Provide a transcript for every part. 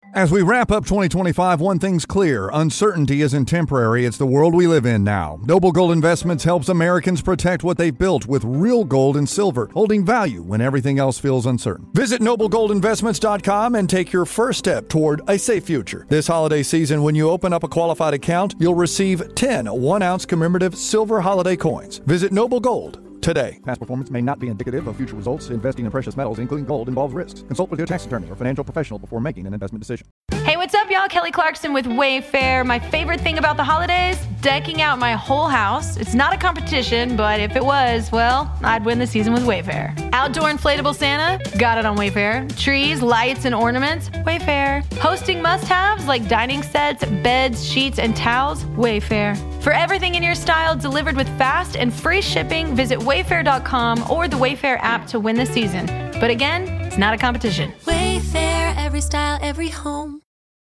As we wrap up 2025, one thing's clear. Uncertainty isn't temporary. It's the world we live in now. Noble Gold Investments helps Americans protect what they've built with real gold and silver, holding value when everything else feels uncertain. Visit noblegoldinvestments.com and take your first step toward a safe future. This holiday season, when you open up a qualified account, you'll receive 10 1-ounce commemorative silver holiday coins. Visit Noble Gold today. Past performance may not be indicative of future results. Investing in precious metals, including gold, involves risks. Consult with your tax attorney or financial professional before making an investment decision. Hey, what's up, y'all? Kelly Clarkson with Wayfair. My favorite thing about the holidays? Decking out my whole house. It's not a competition, but if it was, well, I'd win the season with Wayfair. Outdoor inflatable Santa? Got it on Wayfair. Trees, lights, and ornaments? Wayfair. Hosting must-haves like dining sets, beds, sheets, and towels? Wayfair. For everything in your style delivered with fast and free shipping, visit wayfair.com or the Wayfair app to win the season. But again, it's not a competition. Wayfair, every style, every home.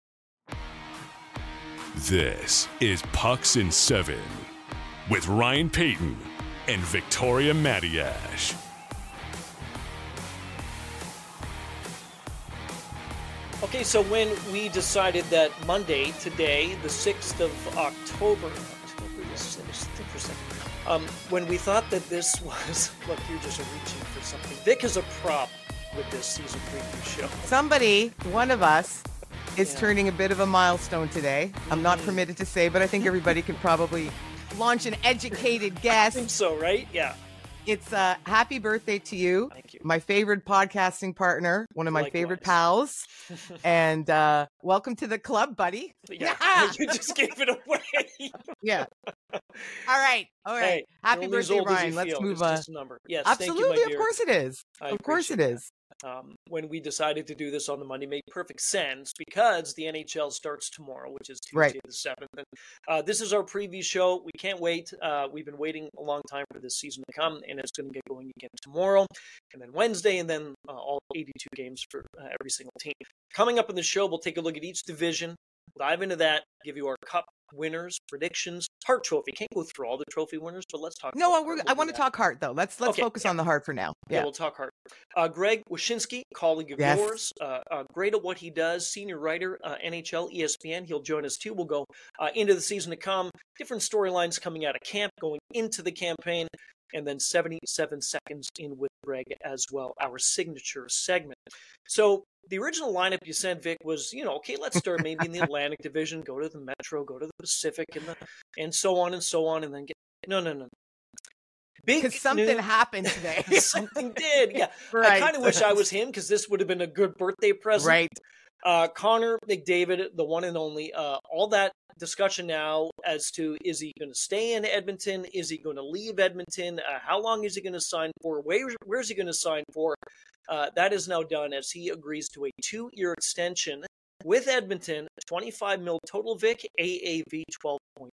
This is Pucks in 7 with Ryan Payton and Victoria Matiash. Okay, so when we decided that Monday, today, the 6th of October, when we thought that this was, look, you're just reaching for something. Vic is a prop with this season preview show. Somebody, one of us, is turning a bit of a milestone today. I'm not permitted to say, but I think everybody can probably launch an educated guess. I think so, right? Yeah. It's happy birthday to you. Thank you. My favorite podcasting partner, one of my Likewise. favorite pals. And welcome to the club, buddy. Yeah. You just gave it away. Yeah. All right. Hey, happy you're only as birthday, old as you Ryan. Let's feel. move It's on. just a number. Yes, Absolutely. thank you, my Of dear. course it is. I Of course it appreciate is. When we decided to do this on the Monday made perfect sense because the NHL starts tomorrow, which is Tuesday Right. the 7th. And this is our preview show. We can't wait. We've been waiting a long time for this season to come, and it's going to get going again tomorrow, and then Wednesday, and then all 82 games for every single team. Coming up in the show, we'll take a look at each division, dive into that, give you our cup winners, predictions, Hart Trophy. Can't go through all the trophy winners, but let's talk. No, about Hart. I want to talk Hart, though. Let's Okay, focus yeah. on the Hart for now. Yeah, Yeah. we'll talk Hart. Greg Wyshynski, colleague of Yes. yours, great at what he does, senior writer, NHL, ESPN. He'll join us too. We'll go into the season to come, different storylines coming out of camp, going into the campaign, and then 77 seconds in with Greg as well, our signature segment. So the original lineup you sent, Vic, was, okay, let's start maybe in the Atlantic Division, go to the Metro, go to the Pacific, and so on, and then get no. Because something happened today. Something did, yeah. Right. I kind of wish I was him because this would have been a good birthday present. Right. Connor McDavid, the one and only, all that discussion now as to is he going to stay in Edmonton? Is he going to leave Edmonton? How long is he going to sign for? Where's he going to sign for? That is now done as he agrees to a 2-year extension with Edmonton, $25 million total, Vic, AAV 12.5.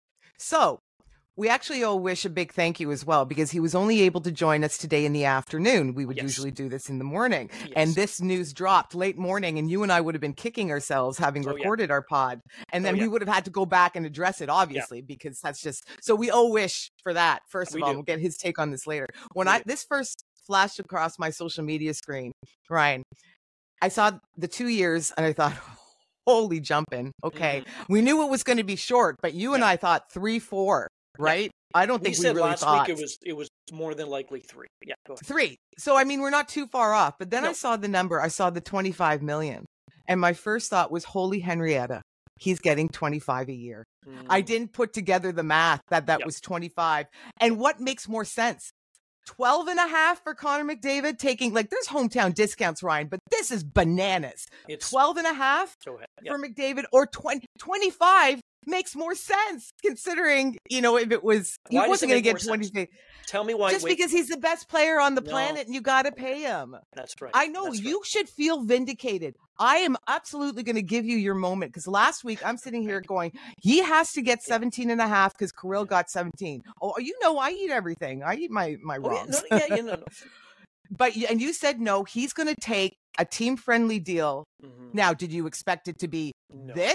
So we actually owe Wish a big thank you as well, because he was only able to join us today in the afternoon. We would Yes. usually do this in the morning. Yes. And this news dropped late morning, and you and I would have been kicking ourselves having Oh, yeah. recorded our pod. And then Oh, yeah. we would have had to go back and address it, obviously, because that's just, so we owe Wish for that. First of We all, do. we'll get his take on this later. When We do. this first flashed across my social media screen, Ryan, I saw the 2 years and I thought, holy jumping. Okay. We knew it was going to be short, but you and I thought 3-4, right? I don't We think we said really last thought. week it was more than likely 3. Yeah, go ahead. 3. So, I mean, we're not too far off. But then No. I saw the number. I saw the 25 million. And my first thought was, holy Henrietta, he's getting 25 a year. I didn't put together the math that Yep. was 25. And what makes more sense? 12 and a half for Connor McDavid taking, like, there's hometown discounts, Ryan, but this is bananas. It's 12 and a half go ahead. for McDavid, or 25 makes more sense, considering, if it was, he Why does wasn't it going to make get more sense? 20. Tell me why. Just wait, because he's the best player on the No. planet, and you got to pay him. that's right. I know That's you should feel vindicated. I am absolutely going to give you your moment, because last week I'm sitting here going, he has to get 17 and a half because Kirill got 17. Oh, I eat everything. I eat my Right. wrongs. No. And you said no, he's going to take a team friendly deal. Mhm. Now, did you expect it to be No. this?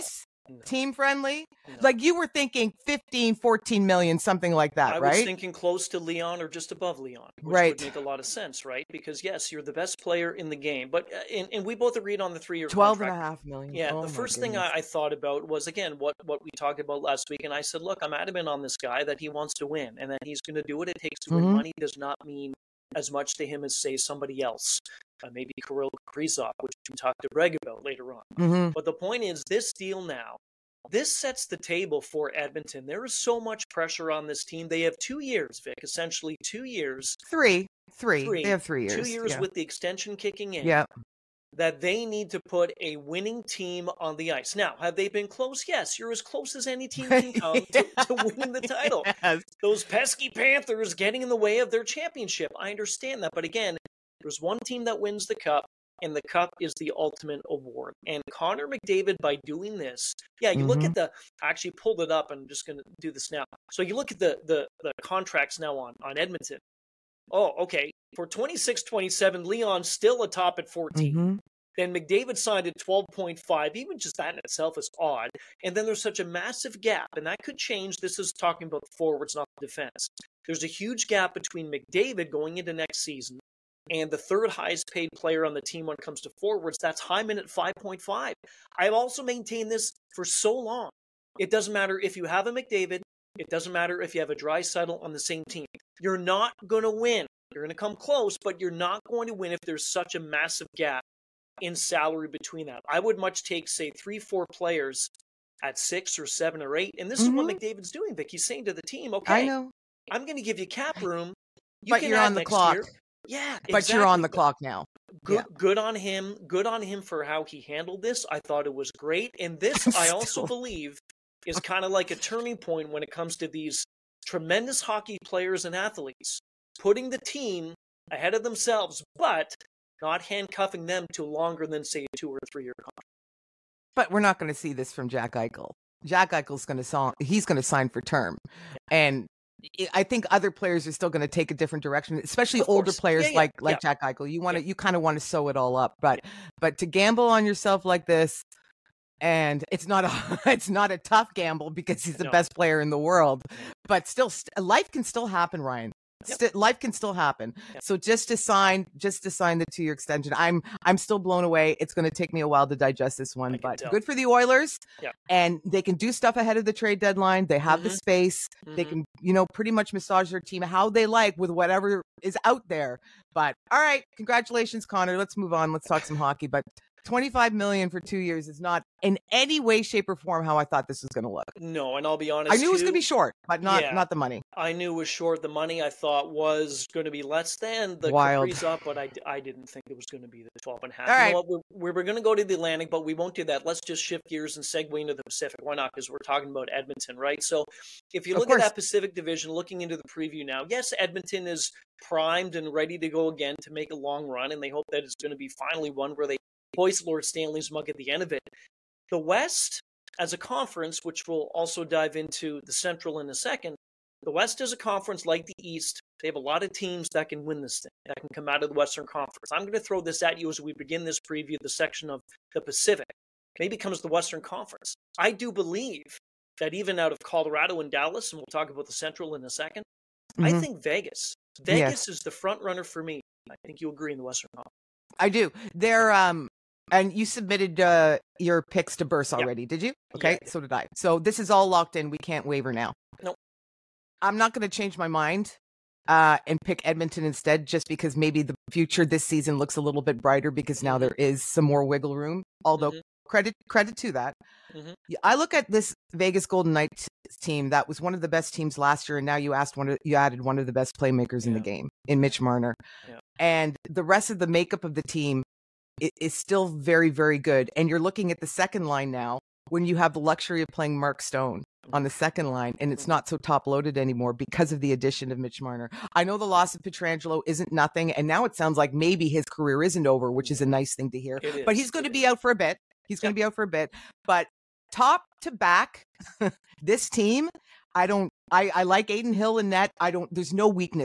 team friendly? No. Like you were thinking 15, 14 million, something like that, right? I was thinking close to Leon or just above Leon, which Right. would make a lot of sense, right? Because yes, you're the best player in the game, but and we both agreed on the 3-year 12.5 million. Yeah, Oh, the my first thing goodness. I thought about was, again, what we talked about last week, and I said, look, I'm adamant on this guy that he wants to win and that he's going to do what it takes to win. Mhm. Money does not mean as much to him as, say, somebody else, maybe Kirill Kaprizov, which we talked to Greg about later on. Mhm. But the point is, this deal now, this sets the table for Edmonton. There is so much pressure on this team. They have 2 years, Vic, essentially 2 years. Three. Three. They have 3 years. 2 years yeah. with the extension kicking in. Yeah. That they need to put a winning team on the ice. Now, have they been close? Yes, you're as close as any team can come to winning the title. Yes. Those pesky Panthers getting in the way of their championship. I understand that. But again, there's one team that wins the cup, and the cup is the ultimate award. And Connor McDavid, by doing this, you look at the, I actually pulled it up, and I'm just going to do this now. So you look at the contracts now on Edmonton. Oh, okay. For 26-27, Leon's still atop at 14. Mhm. Then McDavid signed at 12.5. Even just that in itself is odd. And then there's such a massive gap, and that could change. This is talking about the forwards, not the defense. There's a huge gap between McDavid going into next season and the third highest paid player on the team when it comes to forwards. That's Hyman at 5.5. I've also maintained this for so long. It doesn't matter if you have a McDavid. It doesn't matter if you have a Draisaitl on the same team. You're not going to win. You're going to come close, but you're not going to win if there's such a massive gap in salary between that. I would much take, say, 3-4 players at 6 or 7 or 8. And this is what McDavid's doing, Vic. He's saying to the team, okay, I know. I'm going to give you cap room. But can you're add on the next clock. year. Yeah, But you're on the clock now. Good on him. Good on him for how he handled this. I thought it was great. And this, I also believe, is kind of like a turning point when it comes to these tremendous hockey players and athletes, putting the team ahead of themselves, but not handcuffing them to longer than, say, a 2 or 3 year contract. But we're not going to see this from Jack Eichel. Jack Eichel's going to sign for term. And I think other players are still going to take a different direction, especially older players like Jack Eichel. You kind of want to sew it all up, but to gamble on yourself like this, and it's not a tough gamble because he's the best player in the world, but still life can still happen, Ryan. Life can still happen. So just to sign the 2-year extension, I'm still blown away. It's going to take me a while to digest this one, but good for the Oilers. And they can do stuff ahead of the trade deadline. They have the space. They can, pretty much massage their team how they like with whatever is out there. But all right, congratulations, Connor. Let's move on. Let's talk some hockey. But $25 million for 2 years is not in any way, shape, or form how I thought this was going to look. No, and I'll be honest, I knew it was going to be short, but not the money. I knew it was short. The money I thought was going to be less than the Wild. Kaprizov, but I didn't think it was going to be the 12.5. All right. You know what? We're going to go to the Atlantic, but we won't do that. Let's just shift gears and segue into the Pacific. Why not? Because we're talking about Edmonton, right? So if you look at that Pacific Division, looking into the preview now, yes, Edmonton is primed and ready to go again to make a long run, and they hope that it's going to be finally one where they hoist Lord Stanley's mug at the end of it. The West, as a conference, which we'll also dive into the Central in a second, the West as a conference, like the East, they have a lot of teams that can win this thing, that can come out of the Western Conference. I'm going to throw this at you as we begin this preview, the section of the Pacific. Maybe comes the Western Conference. I do believe that even out of Colorado and Dallas, and we'll talk about the Central in a second, I think Vegas is the front runner for me. I think you agree in the Western Conference. I do. They're and you submitted your picks to Burse already, did you? Okay, so did I. So this is all locked in. We can't waver now. Nope. I'm not going to change my mind and pick Edmonton instead, just because maybe the future this season looks a little bit brighter because now there is some more wiggle room. Although credit to that. I look at this Vegas Golden Knights team that was one of the best teams last year, and now you added one of the best playmakers in the game in Mitch Marner, and the rest of the makeup of the team is still very, very good. And you're looking at the second line now when you have the luxury of playing Mark Stone on the second line, and it's not so top loaded anymore because of the addition of Mitch Marner. I know the loss of Pietrangelo isn't nothing, and now it sounds like maybe his career isn't over, which is a nice thing to hear. But he's going to be out for a bit. He's going to be out for a bit. But top to back, this team, I like Adin Hill in net. There's no weakness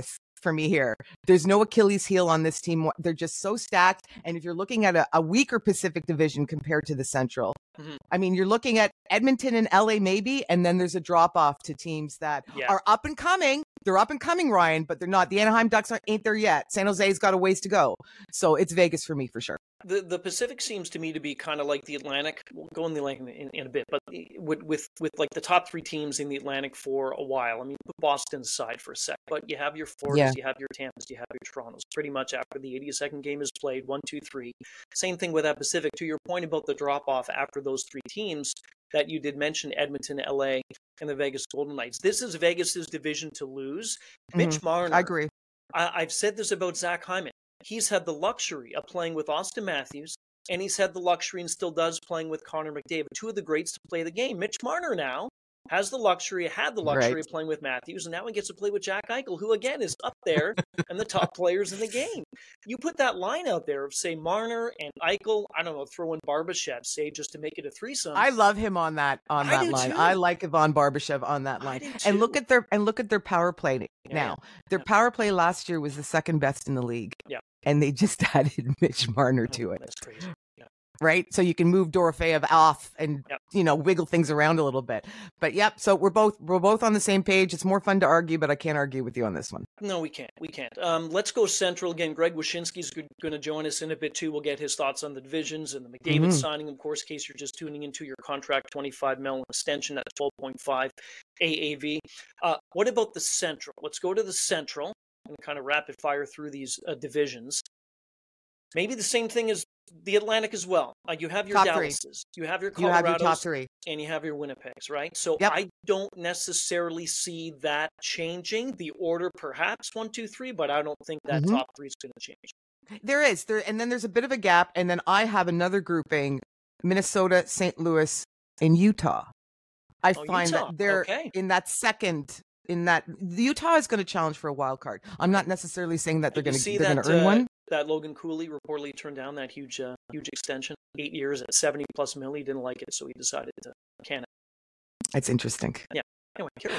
for me here. There's no Achilles heel on this team. They're just so stacked. And if you're looking at a weaker Pacific Division compared to the Central, I mean, you're looking at Edmonton and LA maybe, and then there's a drop off to teams that are up and coming. They're up and coming, Ryan, but they're not. The Anaheim Ducks ain't there yet. San Jose's got a ways to go. So it's Vegas for me for sure. The Pacific seems to me to be kind of like the Atlantic. We'll go in the Atlantic in a bit, but with like the top three teams in the Atlantic for a while. I mean, put Boston aside for a sec, but you have your Floridas, you have your Tampas, you have your Torontos. Pretty much after the 82nd game is played, 1, 2, 3. Same thing with that Pacific. To your point about the drop off after those three teams that you did mention, Edmonton, LA, and the Vegas Golden Knights. This is Vegas's division to lose. Mitch Marner. I agree. I've said this about Zach Hyman. He's had the luxury of playing with Austin Matthews, and he's had the luxury and still does playing with Connor McDavid, two of the greats to play the game. Mitch Marner now had the luxury of playing with Matthews, and now he gets to play with Jack Eichel, who again is up there and the top players in the game. You put that line out there of, say, Marner and Eichel, I don't know, throw in Barbashev, say, just to make it a threesome. I love him on that line. Too. I like Ivan Barbashev on that line. And look at their power play now. Their power play last year was the second best in the league. Yeah. And they just added Mitch Marner to it. That's crazy. Yeah. Right? So you can move Dorofeyev off and, wiggle things around a little bit. But so we're both on the same page. It's more fun to argue, but I can't argue with you on this one. No, we can't. Let's go Central again. Greg Wyshynski's going to join us in a bit too. We'll get his thoughts on the divisions and the McDavid signing, of course, in case you're just tuning into your contract, $25 million extension at 12.5 AAV. What about the Central? Let's go to the Central and kind of rapid fire through these divisions. Maybe the same thing as the Atlantic as well. You have your Dallases, you have your Colorados, you have your top three, and you have your Winnipegs, right? So I don't necessarily see that changing. The order perhaps 1, 2, 3, but I don't think that top three is going to change. There is, and then there's a bit of a gap, and then I have another grouping: Minnesota, St. Louis, and Utah. I find Utah. that they're in that second. In that, the Utah is going to challenge for a wild card. I'm not necessarily saying that they're going to earn one. That Logan Cooley reportedly turned down that huge extension, 8 years at $70+ million. He didn't like it, so he decided to can it. It's interesting. Yeah. Anyway, carry on.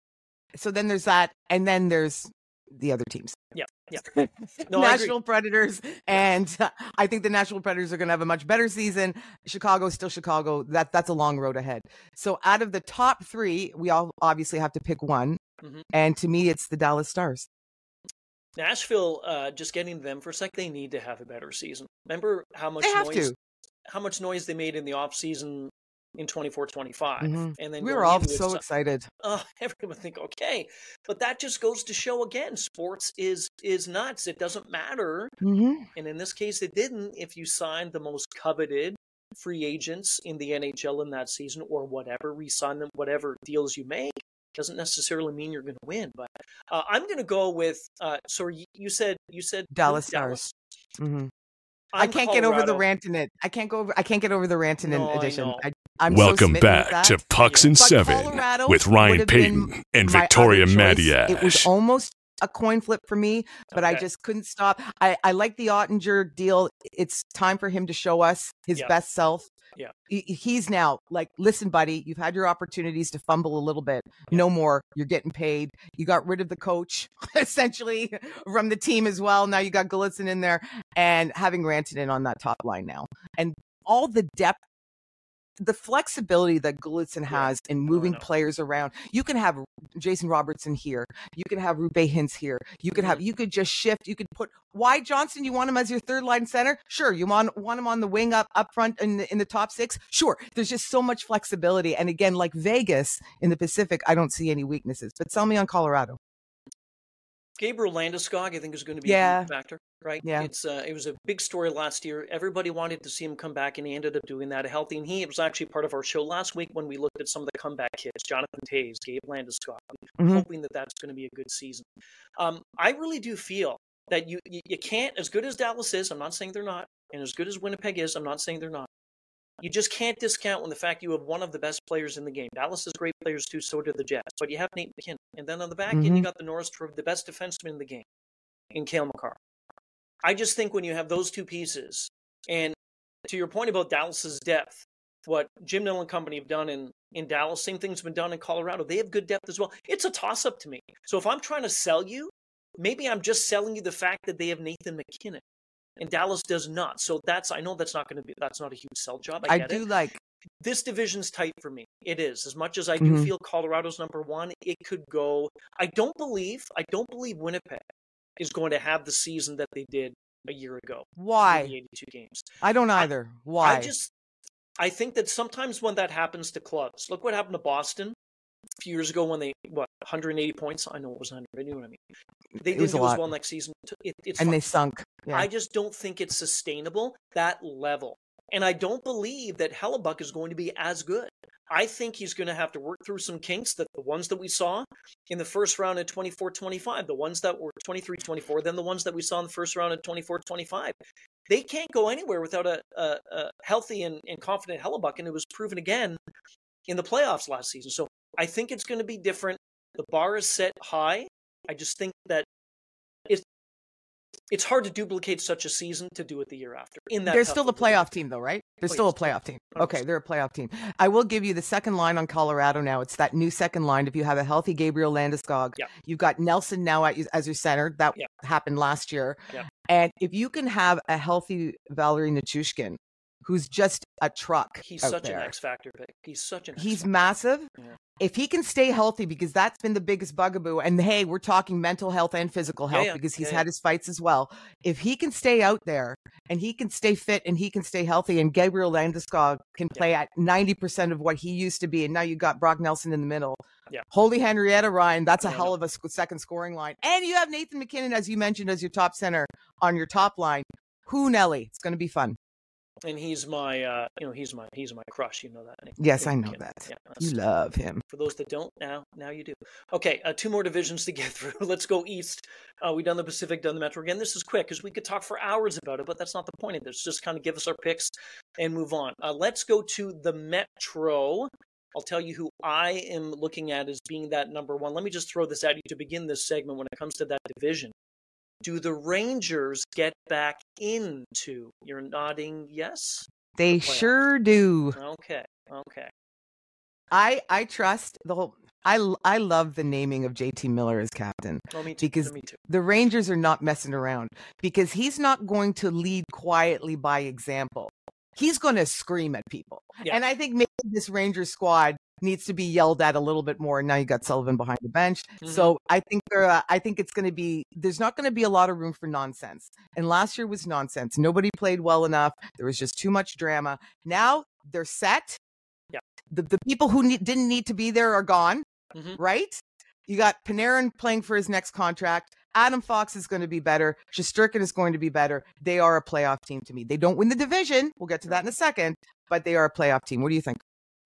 So then there's that, and then there's the other teams. Yeah. No, Nashville Predators, and I think the Nashville Predators are going to have a much better season. Chicago's still Chicago. That's a long road ahead. So out of the top three, we all obviously have to pick one, and to me, it's the Dallas Stars. Nashville, just getting them for a sec, they need to have a better season. Remember how much noise they made in the offseason in 24-25, and then we were all so excited. Everyone would think, okay, but that just goes to show again, sports is nuts. It doesn't matter, and in this case, it didn't. If you signed the most coveted free agents in the NHL in that season, or whatever, re-sign them, whatever deals you make, doesn't necessarily mean you're going to win. But I'm going to go with. Sorry, you said Dallas Stars. I can't get over the Rantanen. I can't get over the Rantanen edition. I'm Welcome so back to Pucks and Seven with Ryan Payton and Victoria Madiash. It was almost a coin flip for me, but I just couldn't stop. I like the Ottinger deal. It's time for him to show us his best self. Yeah. He's now like, listen, buddy, you've had your opportunities to fumble a little bit. No more. You're getting paid. You got rid of the coach essentially from the team as well. Now you got Golitzin in there and having Rantanen on that top line now. And all the depth, the flexibility that Golitzin has in moving players around. You can have Jason Robertson here. You can have Rube Hintz here. You could just shift. You could put Wyatt Johnston. You want him as your third line center? Sure. You want him on the wing up front in the top six? Sure. There's just so much flexibility. And again, like Vegas in the Pacific, I don't see any weaknesses. But sell me on Colorado. Gabriel Landeskog, I think, is going to be a big factor, right? Yeah. It was a big story last year. Everybody wanted to see him come back, and he ended up doing that healthy. And he was actually part of our show last week when we looked at some of the comeback kids, Jonathan Toews, Gabe Landeskog. I'm hoping that that's going to be a good season. I really do feel that you can't, as good as Dallas is, I'm not saying they're not, and as good as Winnipeg is, I'm not saying they're not. You just can't discount when the fact you have one of the best players in the game. Dallas has great players too, so do the Jets. But you have Nate McKinnon. And then on the back end, you got the Norris Trophy, the best defenseman in the game, in Cale Makar. I just think when you have those two pieces, and to your point about Dallas's depth, what Jim Nill and company have done in Dallas, same thing's been done in Colorado. They have good depth as well. It's a toss-up to me. So if I'm trying to sell you, maybe I'm just selling you the fact that they have Nathan McKinnon and Dallas does not. So I know that's not a huge sell job. I get do it. like This division's tight for me. It is. As much as I do feel Colorado's number one, it could go. I don't believe Winnipeg is going to have the season that they did a year ago. Why? The 82 games. I don't either. Why? I think that sometimes when that happens to clubs, look what happened to Boston a few years ago when they 180 points. I know it was 100. You know what I mean? They didn't do as well next season. It's and fine. they sunk. Yeah. I just don't think it's sustainable, that level. And I don't believe that Hellebuck is going to be as good. I think he's going to have to work through some kinks, that the ones that we saw in the first round of 24-25, the ones that were 23-24, then the ones that we saw in the first round of 24-25. They can't go anywhere without a healthy and confident Hellebuck, and it was proven again in the playoffs last season. So I think it's going to be different. The bar is set high. I just think that it's hard to duplicate such a season to do it the year after. They're still a playoff team, though, right? They're still a playoff team. Okay, they're a playoff team. I will give you the second line on Colorado now. It's that new second line. If you have a healthy Gabriel Landeskog, you've got Nelson now as your center. That happened last year. Yeah. And if you can have a healthy Valerie Nichushkin, who's just a truck. He's such an X factor pick. He's massive. Yeah. If he can stay healthy, because that's been the biggest bugaboo, and hey, we're talking mental health and physical health because he's had his fights as well. If he can stay out there and he can stay fit and he can stay healthy, and Gabriel Landeskog can play at 90% of what he used to be, and now you got Brock Nelson in the middle. Yeah. Holy Henrietta, Ryan, that's a hell of a second scoring line. And you have Nathan McKinnon, as you mentioned, as your top center on your top line. Who, Nelly? It's going to be fun. And he's my, he's my crush. You know that. Yes, I know that. Yeah, you love him. For those that don't, now you do. Okay, two more divisions to get through. Let's go east. We've done the Pacific, done the Metro. Again, this is quick because we could talk for hours about it, but that's not the point of this. Just kind of give us our picks and move on. Let's go to the Metro. I'll tell you who I am looking at as being that number one. Let me just throw this at you to begin this segment when it comes to that division. Do the Rangers get back into? You're nodding yes? They sure do. Okay. I trust the whole. I love the naming of JT Miller as captain. Oh, me too. Because me too. The Rangers are not messing around, because he's not going to lead quietly by example. He's going to scream at people. Yeah. And I think maybe this Rangers squad needs to be yelled at a little bit more. Now you got Sullivan behind the bench. Mm-hmm. So I think it's going to be, there's not going to be a lot of room for nonsense. And last year was nonsense. Nobody played well enough. There was just too much drama. Now they're set. Yeah. The people who didn't need to be there are gone, right? You got Panarin playing for his next contract. Adam Fox is going to be better. Shesterkin is going to be better. They are a playoff team to me. They don't win the division. We'll get to that in a second, but they are a playoff team. What do you think?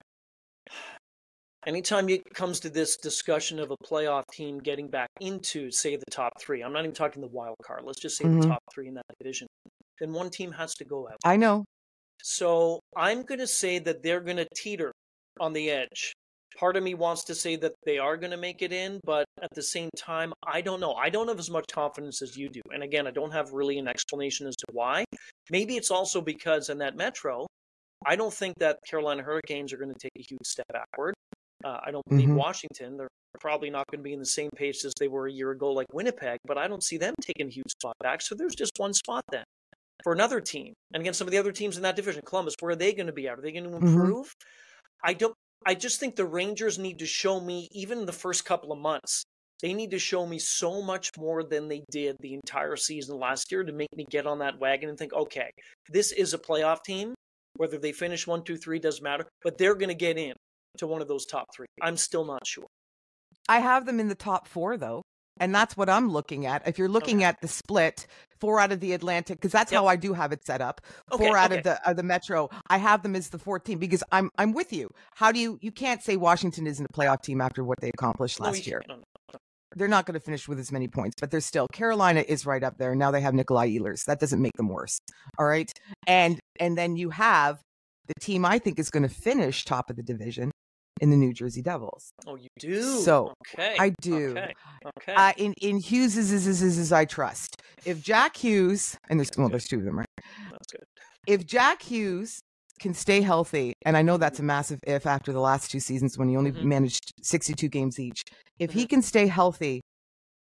Anytime it comes to this discussion of a playoff team getting back into, say, the top three, I'm not even talking the wild card. Let's just say the top three in that division. Then one team has to go out. I know. So I'm going to say that they're going to teeter on the edge. Part of me wants to say that they are going to make it in, but at the same time, I don't know. I don't have as much confidence as you do. And again, I don't have really an explanation as to why. Maybe it's also because in that Metro, I don't think that Carolina Hurricanes are going to take a huge step backward. I don't believe Washington. They're probably not going to be in the same pace as they were a year ago, like Winnipeg, but I don't see them taking a huge spot back. So there's just one spot then for another team. And again, some of the other teams in that division, Columbus, where are they going to be at? Are they going to improve? I just think the Rangers need to show me, even in the first couple of months, they need to show me so much more than they did the entire season last year to make me get on that wagon and think, okay, this is a playoff team. Whether they finish 1, 2, 3 doesn't matter, but they're going to get in to one of those top three. I'm still not sure. I have them in the top 4, though. And that's what I'm looking at. If you're looking at the split, 4 out of the Atlantic, because that's how I do have it set up. 4 out of the Metro, I have them as the 4th team because I'm with you. How do you can't say Washington isn't a playoff team after what they accomplished last year. No. They're not going to finish with as many points, but they're still. Carolina is right up there. Now they have Nikolai Ehlers. That doesn't make them worse. All right. And then you have the team I think is going to finish top of the division in the New Jersey Devils. Oh, you do? So okay. I do. Okay. In Hughes is I trust. If Jack Hughes, and there's 2 of them, right? That's good. If Jack Hughes can stay healthy, and I know that's a massive if after the last 2 seasons when he only managed 62 games each. If he can stay healthy,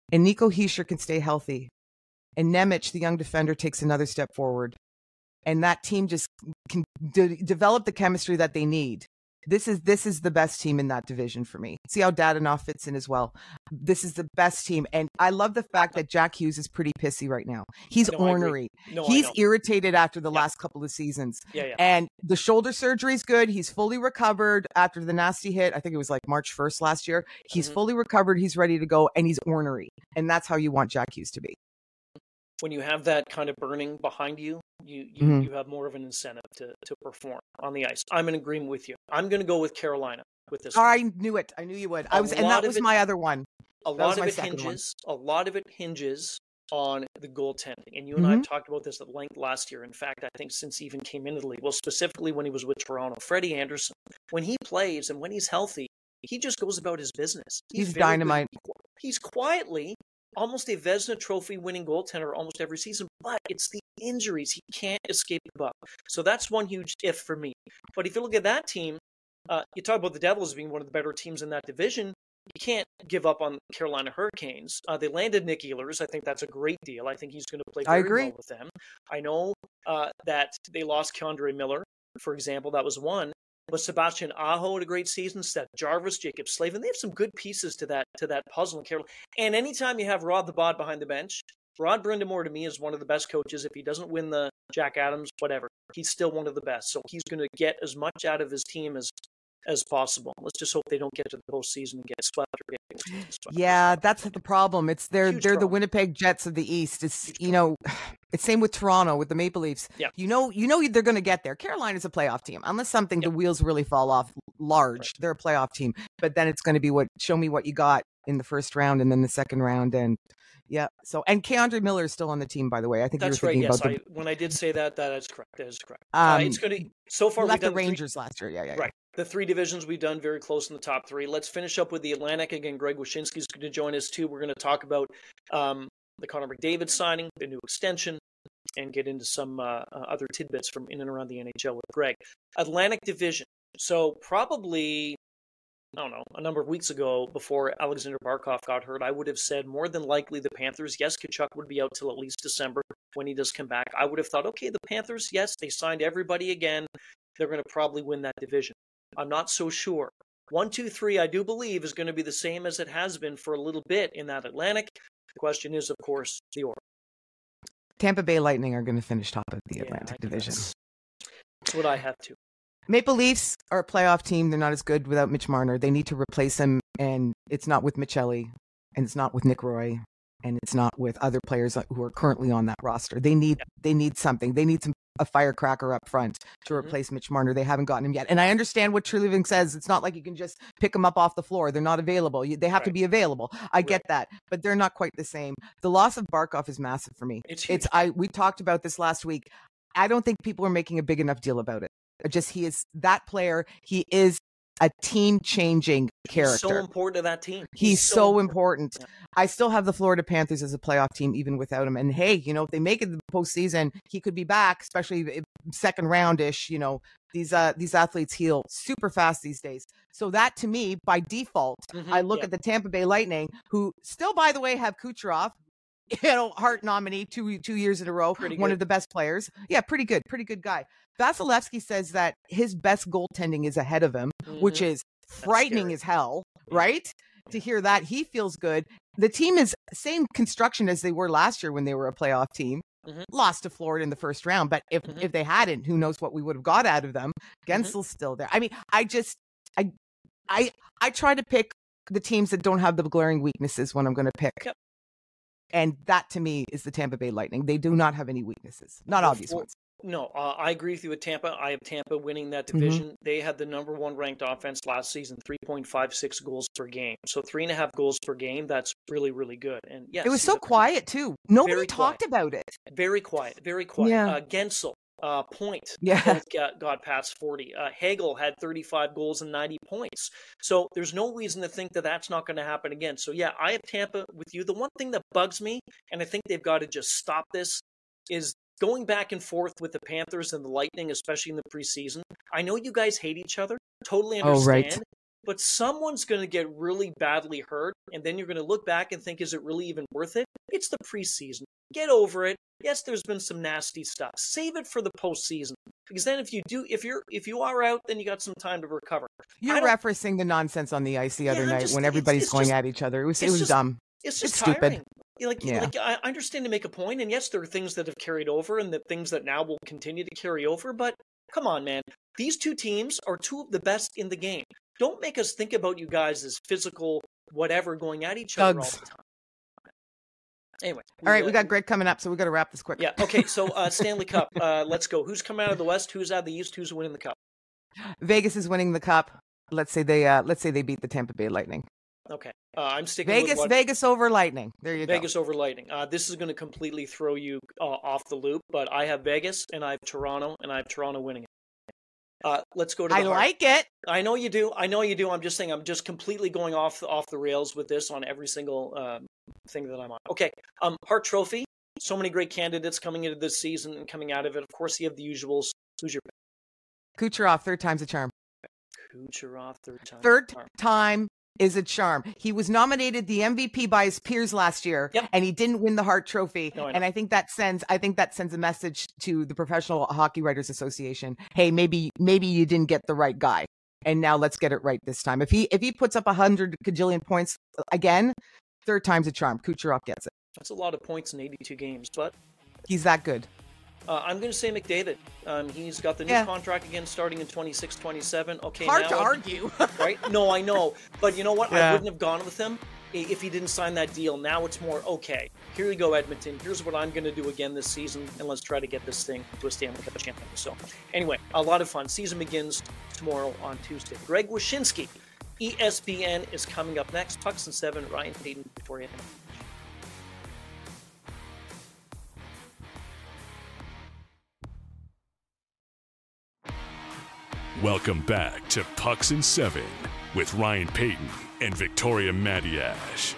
and Nico Hischier can stay healthy, and Nemec, the young defender, takes another step forward, and that team just can develop the chemistry that they need. This is the best team in that division for me. See how Dadonov fits in as well. This is the best team. And I love the fact that Jack Hughes is pretty pissy right now. He's ornery. He's irritated after the last couple of seasons. And the shoulder surgery is good. He's fully recovered after the nasty hit. I think it was like March 1st last year. He's fully recovered. He's ready to go, and he's ornery. And that's how you want Jack Hughes to be. When you have that kind of burning behind you, you have more of an incentive to perform on the ice. I'm in agreement with you. I'm going to go with Carolina with this. Oh, I knew it. I knew you would. And that was my other one. A lot of it hinges on the goaltending. And you and I talked about this at length last year. In fact, I think since he even came into the league, well, specifically when he was with Toronto, Freddie Anderson, when he plays and when he's healthy, he just goes about his business. He's dynamite. He's quietly almost a Vezina Trophy winning goaltender almost every season, but it's the injuries. He can't escape the buck. So that's one huge if for me. But if you look at that team, you talk about the Devils being one of the better teams in that division. You can't give up on Carolina Hurricanes. They landed Nick Ehlers. I think that's a great deal. I think he's going to play very well with them. I know that they lost K'Andre Miller, for example. That was one. But Sebastian Aho had a great season. Seth Jarvis, Jacob Slavin. They have some good pieces to that puzzle in Carolina. And anytime you have Rod the Bod behind the bench, Rod Brindamore to me is one of the best coaches. If he doesn't win the Jack Adams, whatever, he's still one of the best. So he's going to get as much out of his team as possible. Let's just hope they don't get to the postseason and get swept or get swept. Yeah, that's the problem. They're the Winnipeg Jets of the East. It's it's same with Toronto with the Maple Leafs. Yeah. You know they're going to get there. Carolina's a playoff team unless the wheels really fall off large. Right. They're a playoff team, but then it's going to be show me what you got in the first round and then the second round and. Yeah. So, and K'Andre Miller is still on the team, by the way. I think that's you were thinking right. about when I did say that is correct. That is correct. It's going to so far. We left the Rangers last year. Yeah. Right. The three divisions we've done very close in the top three. Let's finish up with the Atlantic again. Greg Wyshynski is going to join us too. We're going to talk about the Connor McDavid signing, the new extension, and get into some other tidbits from in and around the NHL with Greg. Atlantic Division. So probably. I don't know, a number of weeks ago before Alexander Barkov got hurt, I would have said more than likely the Panthers, yes, Tkachuk would be out till at least December when he does come back. I would have thought, okay, the Panthers, yes, they signed everybody again. They're going to probably win that division. I'm not so sure. 1, 2, 3, I do believe is going to be the same as it has been for a little bit in that Atlantic. The question is, of course, the order. Tampa Bay Lightning are going to finish top of the Atlantic Division. That's what I have too. Maple Leafs are a playoff team. They're not as good without Mitch Marner. They need to replace him, and it's not with Michelli, and it's not with Nick Roy, and it's not with other players who are currently on that roster. They need something. They need a firecracker up front to replace Mitch Marner. They haven't gotten him yet. And I understand what True Living says. It's not like you can just pick them up off the floor. They're not available. They have to be available. I get that, but they're not quite the same. The loss of Barkov is massive for me. It's huge. We talked about this last week. I don't think people are making a big enough deal about it. He is that player. He is a team-changing character. He's so important to that team. He's so important. Yeah. I still have the Florida Panthers as a playoff team, even without him. And hey, if they make it to the postseason, he could be back, especially second round-ish. These athletes heal super fast these days. So that, to me, by default, I look at the Tampa Bay Lightning, who still, by the way, have Kucherov. Hart nominee 2 years in a row. One of the best players. Yeah, pretty good guy. Vasilevsky says that his best goaltending is ahead of him, which is frightening as hell, right? To hear that, he feels good. The team is same construction as they were last year when they were a playoff team. Lost to Florida in the first round, but if they hadn't, who knows what we would have got out of them. Gensel's still there. I mean, I try to pick the teams that don't have the glaring weaknesses when I'm going to pick. Yep. And that, to me, is the Tampa Bay Lightning. They do not have any weaknesses. Not obvious ones. No, I agree with you with Tampa. I have Tampa winning that division. They had the number one ranked offense last season, 3.56 goals per game. So 3.5 goals per game, that's really, really good. And yes, it was so quiet, too. Nobody talked about it. Very quiet, very quiet. Yeah. Gensel. Point. Yeah. Both got past 40. Hagel had 35 goals and 90 points. So there's no reason to think that that's not going to happen again. So yeah, I have Tampa with you. The one thing that bugs me, and I think they've got to just stop this, is going back and forth with the Panthers and the Lightning, especially in the preseason. I know you guys hate each other. Totally understand. Right. but someone's going to get really badly hurt, and then you're going to look back and think, is it really even worth it? It's the preseason. Get over it. Yes, there's been some nasty stuff. Save it for the postseason, because then if you are out, then you got some time to recover. You're referencing the nonsense on the ice the other night when everybody's going at each other. It was dumb. It's just stupid. Like I understand to make a point, and yes, there are things that have carried over, and the things that now will continue to carry over. But come on, man, these two teams are two of the best in the game. Don't make us think about you guys as physical, whatever, going at each other all the time. Anyway. All right, we got Greg coming up, so we got to wrap this quick. Yeah, okay, so Stanley Cup, let's go. Who's coming out of the West? Who's out of the East? Who's winning the Cup? Vegas is winning the Cup. Let's say they beat the Tampa Bay Lightning. Okay, I'm sticking with Vegas over Lightning. There you go. Vegas over Lightning. This is going to completely throw you off the loop, but I have Vegas, and I have Toronto, winning it. Let's go to the Hart. Like it. I know you do. I'm just saying I'm just completely going off the rails with this on every single thing that I'm on. Okay, Hart Trophy. So many great candidates coming into this season and coming out of it. Of course, you have the usuals. Who's your pick? Kucherov, third time's a charm. Kucherov, third time is a charm. He was nominated the MVP by his peers last year, and he didn't win the Hart Trophy. And I think that sends a message to the Professional Hockey Writers Association. Hey, maybe you didn't get the right guy, and now let's get it right this time. If he puts up 100 kajillion points again, third time's a charm. Kucherov gets it. That's a lot of points in 82 games, but he's that good. I'm going to say McDavid. He's got the new contract again starting in 26-27. Okay, hard to argue. Right? No, I know. But you know what? I wouldn't have gone with him if he didn't sign that deal. Now it's more, okay, here you go, Edmonton. Here's what I'm going to do again this season, and let's try to get this thing to a Stanley Cup champion. So anyway, a lot of fun. Season begins tomorrow on Tuesday. Greg Wyshynski, ESPN, is coming up next. Pucks and 7, Ryan Payton, Victoria. Welcome back to Pucks and 7 with Ryan Payton and Victoria Madiash.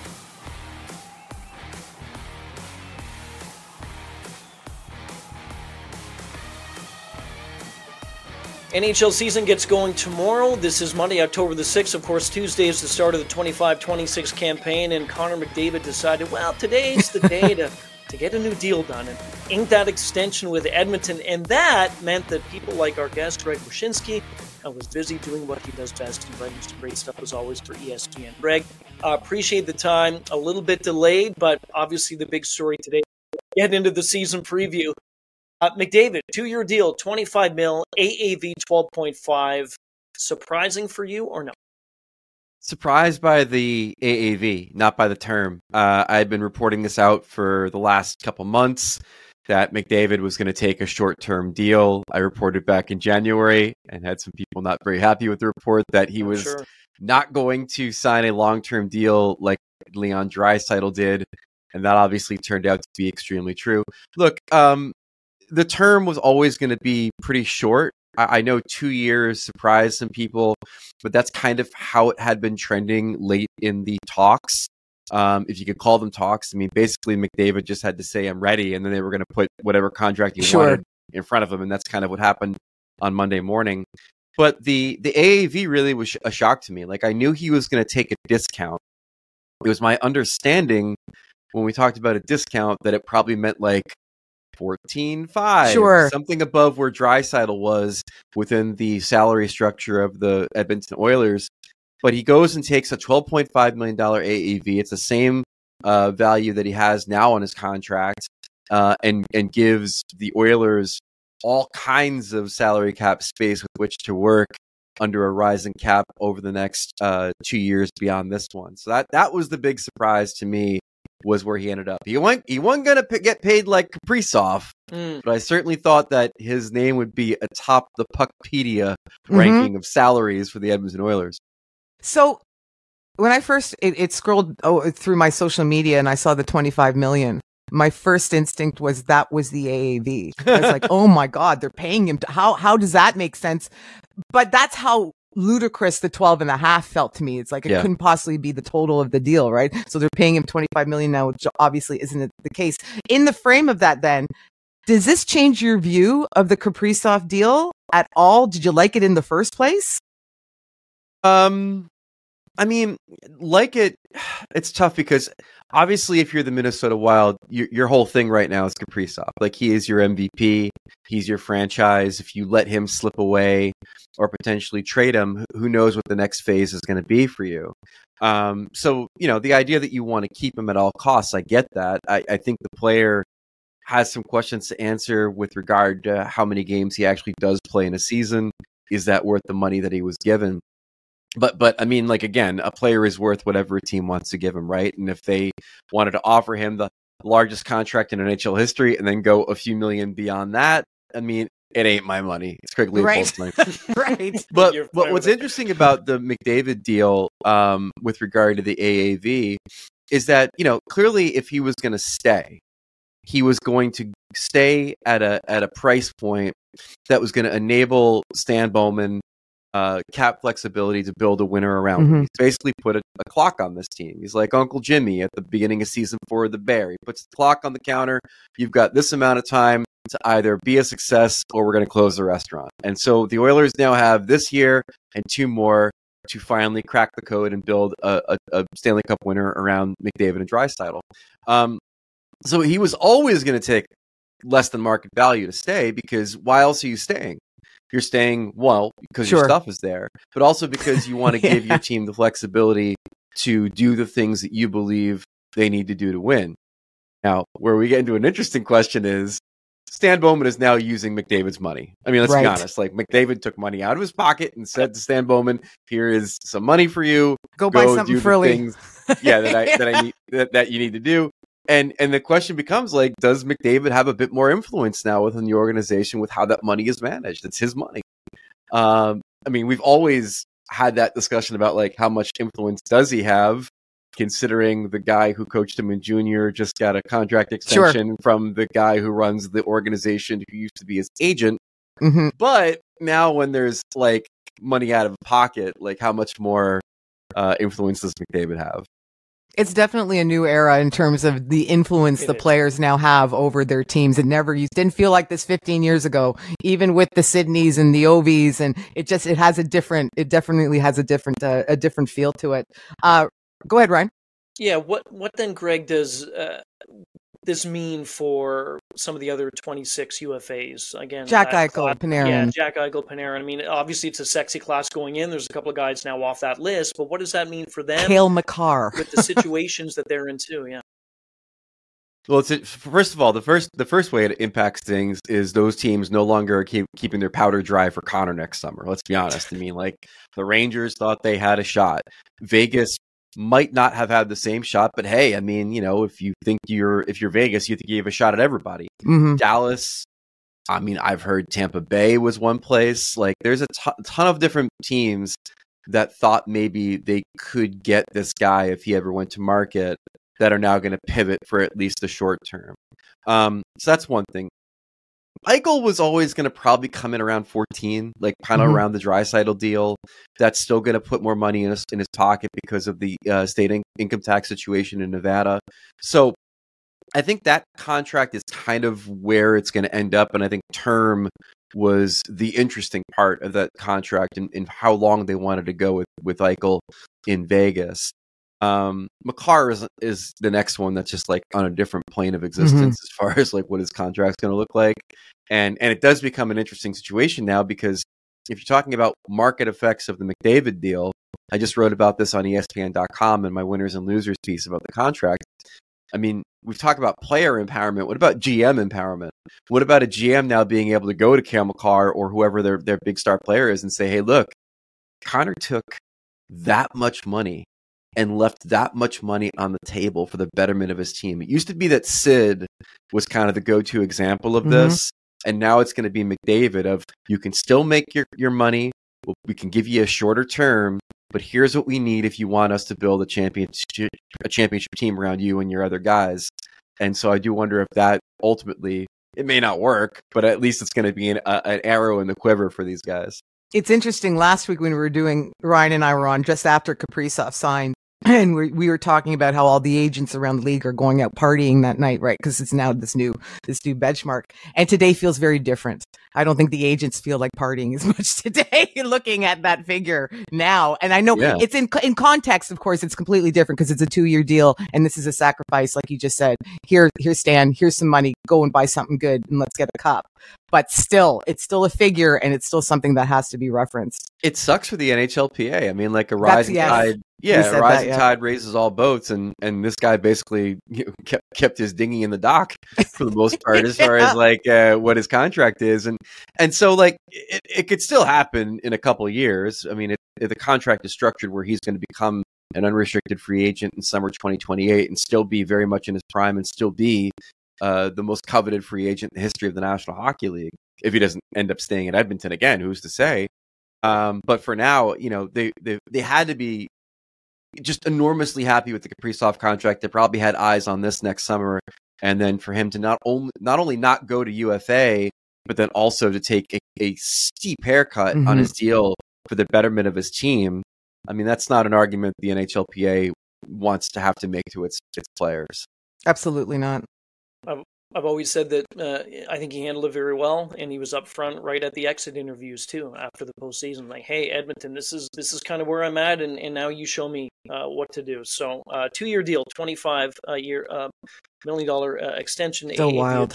NHL season gets going tomorrow. This is Monday, October the 6th. Of course, Tuesday is the start of the 25-26 campaign, and Connor McDavid decided, well, today's the day to get a new deal done and ink that extension with Edmonton. And that meant that people like our guest, Greg Wyshynski, was busy doing what he does best and writing some great stuff, as always, for ESPN. Greg, appreciate the time. A little bit delayed, but obviously the big story today. Get into the season preview. McDavid, 2-year deal, $25 million, AAV 12.5. Surprising for you or no? Surprised by the AAV, not by the term. I've been reporting this out for the last couple months that McDavid was going to take a short-term deal. I reported back in January and had some people not very happy with the report that he was not going to sign a long-term deal like Leon Draisaitl did, and that obviously turned out to be extremely true. Look, the term was always going to be pretty short. I know 2 years surprised some people, but that's kind of how it had been trending late in the talks. If you could call them talks. I mean, basically McDavid just had to say, I'm ready. And then they were going to put whatever contract he wanted in front of him. And that's kind of what happened on Monday morning. But the AAV really was a shock to me. Like, I knew he was going to take a discount. It was my understanding when we talked about a discount that it probably meant like 14.5, something above where Draisaitl was within the salary structure of the Edmonton Oilers. But he goes and takes a $12.5 million AAV. It's the same value that he has now on his contract, and gives the Oilers all kinds of salary cap space with which to work under a rising cap over the next 2 years beyond this one. So that was the big surprise to me, was where he ended up. He wasn't going to get paid like Kaprizov, but I certainly thought that his name would be atop the Puckpedia ranking of salaries for the Edmonton Oilers. So when I first it scrolled through my social media and I saw the 25 million, my first instinct was that was the AAV. I was like, oh my God, they're paying him. How does that make sense? But that's how ludicrous the 12.5 felt to me. It's like it couldn't possibly be the total of the deal, right? So they're paying him 25 million now, which obviously isn't the case. In the frame of that, then, does this change your view of the Kaprizov deal at all? Did you like it in the first place? I mean, it's tough because obviously if you're the Minnesota Wild, your whole thing right now is Kaprizov. Like, he is your MVP. He's your franchise. If you let him slip away or potentially trade him, who knows what the next phase is going to be for you. So, the idea that you want to keep him at all costs, I get that. I think the player has some questions to answer with regard to how many games he actually does play in a season. Is that worth the money that he was given? But I mean, like, again, a player is worth whatever a team wants to give him, right? And if they wanted to offer him the largest contract in NHL history and then go a few million beyond that, I mean, it ain't my money. It's Craig Leopold's money. Right. But what's interesting about the McDavid deal with regard to the AAV is that, clearly if he was going to stay, he was going to stay at a price point that was going to enable Stan Bowman cap flexibility to build a winner around him. He's basically put a clock on this team. He's like Uncle Jimmy at the beginning of season 4 of The Bear. He puts the clock on the counter. You've got this amount of time to either be a success or we're going to close the restaurant. And so the Oilers now have this year and 2 more to finally crack the code and build a Stanley Cup winner around McDavid and Draisaitl. So he was always going to take less than market value to stay, because why else are you staying? You're staying, well, because your stuff is there, but also because you want to give your team the flexibility to do the things that you believe they need to do to win. Now, where we get into an interesting question is, Stan Bowman is now using McDavid's money. I mean, let's be honest. Like, McDavid took money out of his pocket and said to Stan Bowman, "Here is some money for you. Go buy something frilly." Things, that you need to do." And the question becomes, like, does McDavid have a bit more influence now within the organization with how that money is managed? It's his money. I mean, we've always had that discussion about, like, how much influence does he have, considering the guy who coached him in junior just got a contract extension from the guy who runs the organization who used to be his agent. But now when there's, like, money out of pocket, like, how much more influence does McDavid have? It's definitely a new era in terms of the influence the players now have over their teams. It didn't feel like this 15 years ago, even with the Sydneys and the Ovies, and it definitely has a different feel to it. Go ahead, Ryan. Yeah, what then, Greg, does this mean for some of the other 26 UFAs? Again, Jack Eichel, Panarin. Yeah, Jack Eichel, Panarin. I mean, obviously it's a sexy class going in. There's a couple of guys now off that list, but what does that mean for them? Cale Makar. With the situations that they're in too, yeah. Well, first of all, the first way it impacts things is those teams no longer are keeping their powder dry for Connor next summer. Let's be honest. I mean, like, the Rangers thought they had a shot. Vegas might not have had the same shot, but hey, I mean, if you're Vegas, you think you have a shot at everybody. Dallas, I mean, I've heard Tampa Bay was one place. Like, there's a ton of different teams that thought maybe they could get this guy if he ever went to market, that are now going to pivot for at least the short term. So that's one thing. Eichel was always going to probably come in around 14, like kind of around the Draisaitl deal. That's still going to put more money in his pocket because of the state income tax situation in Nevada. So I think that contract is kind of where it's going to end up. And I think term was the interesting part of that contract and how long they wanted to go with Eichel in Vegas. Makar is the next one that's just like on a different plane of existence as far as like what his contract's going to look like. And it does become an interesting situation now, because if you're talking about market effects of the McDavid deal, I just wrote about this on ESPN.com in my winners and losers piece about the contract. I mean, we've talked about player empowerment. What about GM empowerment? What about a GM now being able to go to Cale Makar or whoever their big star player is and say, hey, look, Connor took that much money and left that much money on the table for the betterment of his team. It used to be that Sid was kind of the go-to example of this, and now it's going to be McDavid of, you can still make your money, we can give you a shorter term, but here's what we need if you want us to build a championship team around you and your other guys. And so I do wonder if that ultimately, it may not work, but at least it's going to be an arrow in the quiver for these guys. It's interesting. Last week when we were doing, Ryan and I were on just after Kaprizov signed, And we were talking about how all the agents around the league are going out partying that night, right? Because it's now this new benchmark. And today feels very different. I don't think the agents feel like partying as much today, looking at that figure now. And I know it's in context, of course, it's completely different because it's a 2-year deal and this is a sacrifice, like you just said. Here's Stan, here's some money, go and buy something good and let's get a cup. But still, it's still a figure and it's still something that has to be referenced. It sucks for the NHLPA. I mean, like a rising tide. Yeah, rising tide raises all boats, and this guy basically kept his dinghy in the dock for the most part, as far as like what his contract is, and so like it could still happen in a couple of years. I mean, the contract is structured where he's going to become an unrestricted free agent in summer 2028 and still be very much in his prime and still be the most coveted free agent in the history of the National Hockey League. If he doesn't end up staying at Edmonton again, who's to say? But for now, you know, they had to be just enormously happy with the Kaprizov contract. They probably had eyes on this next summer, and then for him to not only not go to UFA, but then also to take a steep haircut on his deal for the betterment of his team. I mean, that's not an argument the NHLPA wants to have to make to its players. Absolutely not. I've always said that I think he handled it very well, and he was upfront right at the exit interviews too after the postseason. Like, hey, Edmonton, this is kind of where I'm at, and now you show me what to do. So, 2-year deal, $25 million extension, so AAV wild. at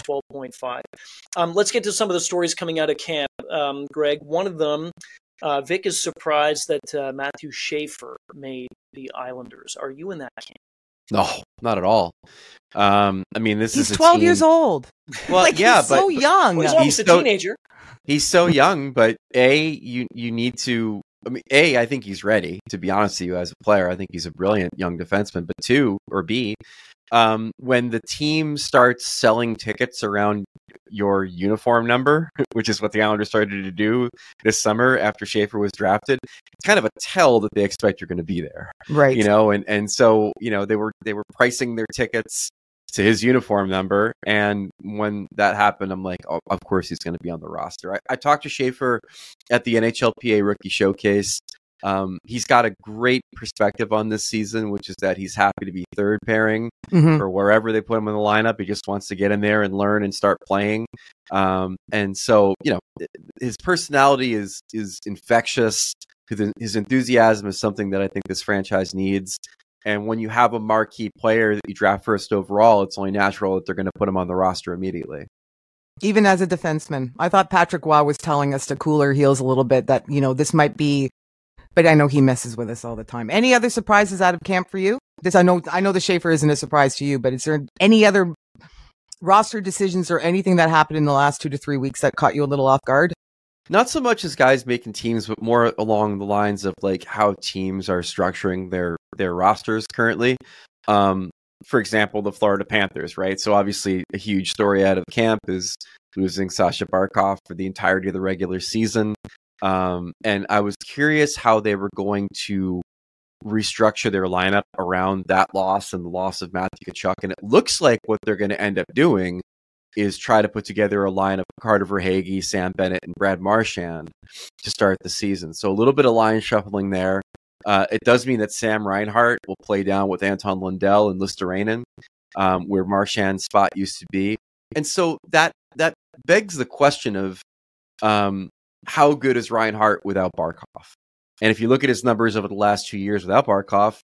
12.5. Let's get to some of the stories coming out of camp, Greg. One of them, Vic is surprised that Matthew Schaefer made the Islanders. Are you in that camp? No, not at all. I mean, he's 12 years old. Well, like, yeah, he's so young. Well, he's a teenager. He's so young, but you need to. I mean, I think he's ready. To be honest with you, as a player, I think he's a brilliant young defenseman. But B, when the team starts selling tickets around your uniform number, which is what the Islanders started to do this summer after Schaefer was drafted, it's kind of a tell that they expect you're going to be there, right? You know, and so you know they were pricing their tickets to his uniform number, and when that happened, I'm like, oh, of course he's going to be on the roster. I talked to Schaefer at the NHLPA Rookie Showcase. He's got a great perspective on this season, which is that he's happy to be third pairing or wherever they put him in the lineup. He just wants to get in there and learn and start playing. And so, you know, his personality is infectious. His enthusiasm is something that I think this franchise needs. And when you have a marquee player that you draft first overall, it's only natural that they're going to put him on the roster immediately. Even as a defenseman, I thought Patrick Waugh was telling us to cool our heels a little bit, that, you know, this might be, but I know he messes with us all the time. Any other surprises out of camp for you? I know the Schaefer isn't a surprise to you, but is there any other roster decisions or anything that happened in the last 2 to 3 weeks that caught you a little off guard? Not so much as guys making teams, but more along the lines of like how teams are structuring their rosters currently. For example, the Florida Panthers, right? So obviously a huge story out of camp is losing Sasha Barkov for the entirety of the regular season. And I was curious how they were going to restructure their lineup around that loss and the loss of Matthew Tkachuk. And it looks like what they're going to end up doing is try to put together a line of Carter Verhaeghe, Sam Bennett, and Brad Marchand to start the season. So a little bit of line shuffling there. It does mean that Sam Reinhart will play down with Anton Lundell and Listerainen, where Marchand's spot used to be. And so that begs the question of how good is Reinhart without Barkov? And if you look at his numbers over the last 2 years without Barkov,